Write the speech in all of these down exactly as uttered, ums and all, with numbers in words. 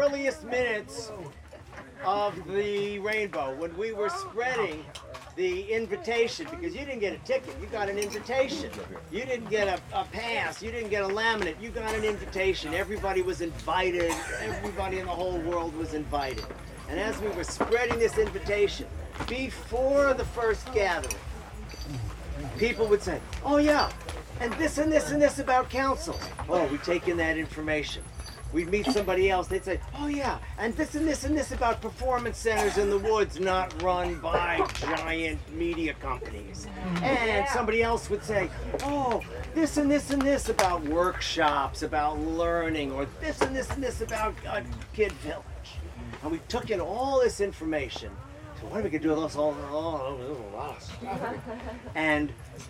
earliest minutes of the Rainbow, when we were spreading the invitation, because you didn't get a ticket, you got an invitation. You didn't get a, a pass, you didn't get a laminate, you got an invitation. Everybody was invited, everybody in the whole world was invited. And as we were spreading this invitation, before the first gathering, people would say, oh yeah, and this and this and this about councils. Oh, we take in that information. We'd meet somebody else, they'd say, oh yeah, and this and this and this about performance centers in the woods not run by giant media companies. And somebody else would say, oh, this and this and this about workshops, about learning, or this and this and this about a kid village. And we took in all this information. So what are we gonna do with us all? Oh, there's a lot of stuff. And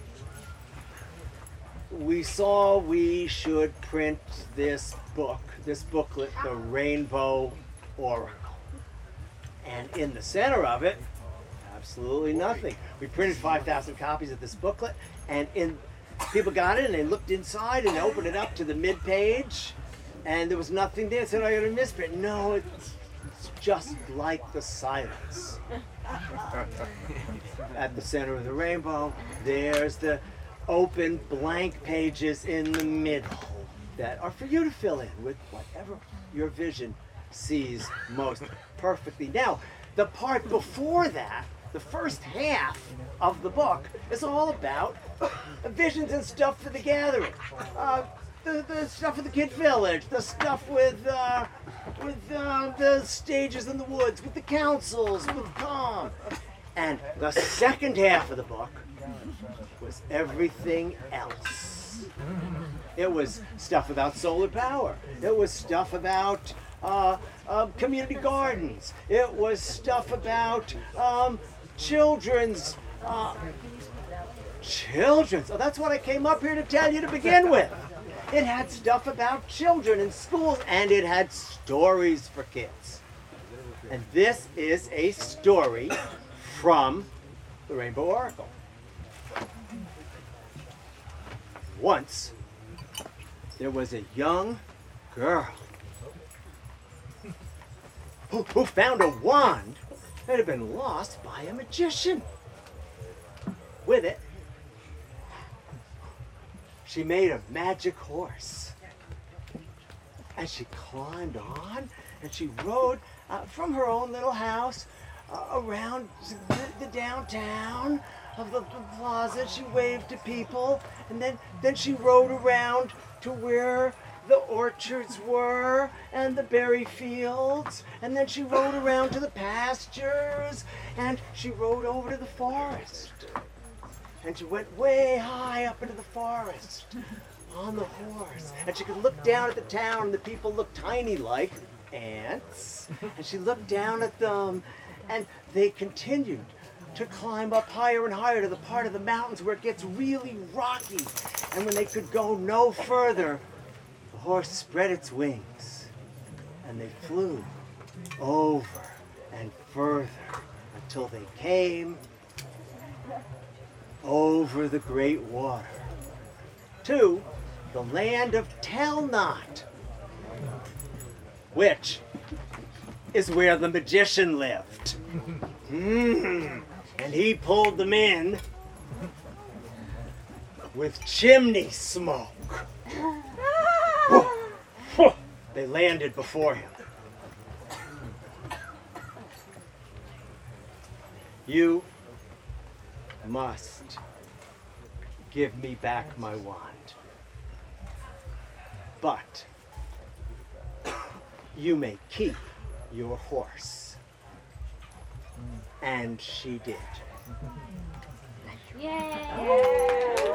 we saw we should print this book, this booklet, The Rainbow Oracle. And in the center of it, absolutely nothing. We printed five thousand copies of this booklet, and in people got it and they looked inside and opened it up to the mid-page, and there was nothing there. Said, I got a misprint. No, it's just like the silence. At the center of the rainbow, there's the open blank pages in the middle that are for you to fill in with whatever your vision sees most perfectly. Now, the part before that, the first half of the book, is all about visions and stuff for the gathering. Uh, the, the stuff for the kid village, the stuff with uh, with uh, the stages in the woods, with the councils, with Tom. And the second half of the book was everything else. It was stuff about solar power. It was stuff about uh, uh, community gardens. It was stuff about um, children's, uh, children's. Oh, that's what I came up here to tell you to begin with. It had stuff about children in schools, and it had stories for kids. And this is a story from the Rainbow Oracle. Once, there was a young girl who, who found a wand that had been lost by a magician. With it, she made a magic horse. And she climbed on, and she rode uh, from her own little house uh, around the, the downtown of the, the plaza. She waved to people, and then, then she rode around to where the orchards were and the berry fields, and then she rode around to the pastures, and she rode over to the forest. And she went way high up into the forest on the horse. And she could look down at the town, and the people looked tiny like ants. And she looked down at them, and they continued to climb up higher and higher to the part of the mountains where it gets really rocky. And when they could go no further, the horse spread its wings, and they flew over and further until they came over the great water to the land of Telnot, which is where the magician lived. Mm. And he pulled them in with chimney smoke. They landed before him. You must give me back my wand. But you may keep your horse. And she did. Yay!